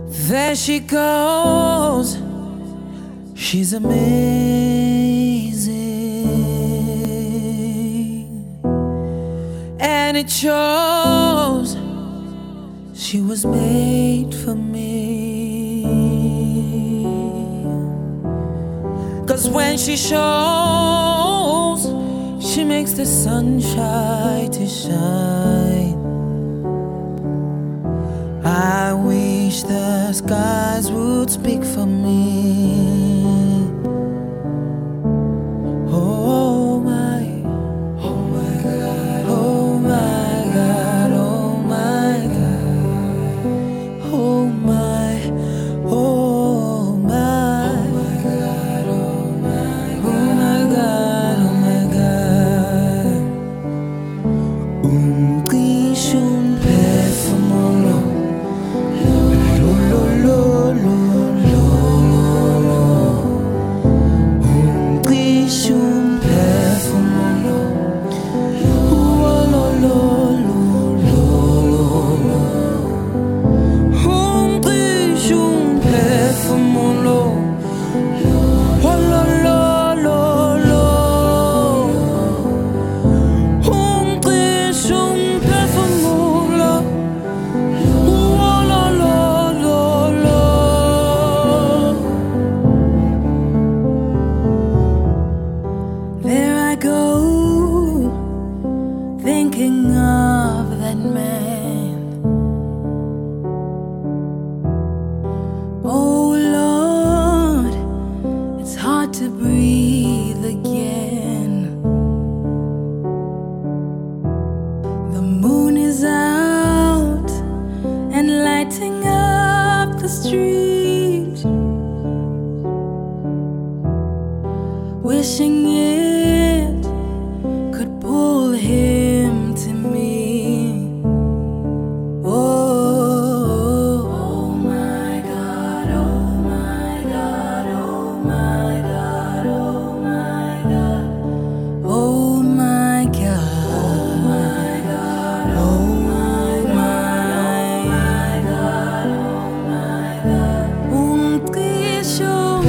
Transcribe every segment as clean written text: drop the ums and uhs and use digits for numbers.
There she goes, she's amazing, and it shows she was made for me. 'Cause when she shows, she makes the sunshine to shine. I wish the skies would speak for me. Oh my, oh my God, oh my God, oh my God, oh my, oh my, oh my God, oh my God, oh my God. Umqishun phefumulo. Thinking of that man. Oh Lord, it's hard to breathe again. The moon is out and lighting up the street, wishing it could pull him to me. Oh my God, oh my God, oh my God, oh my God, oh my God, oh my God, oh my God, oh my God. Umqishun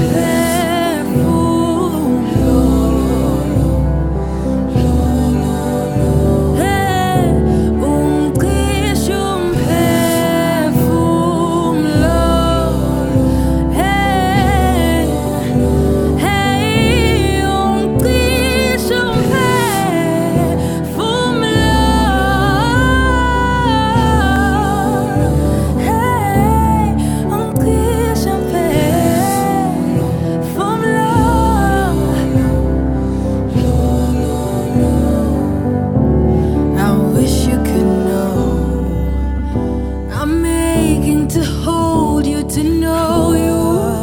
to hold you, to know you.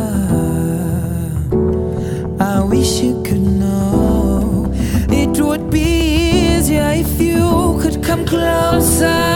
I wish you could know. It would be easier if you could come closer.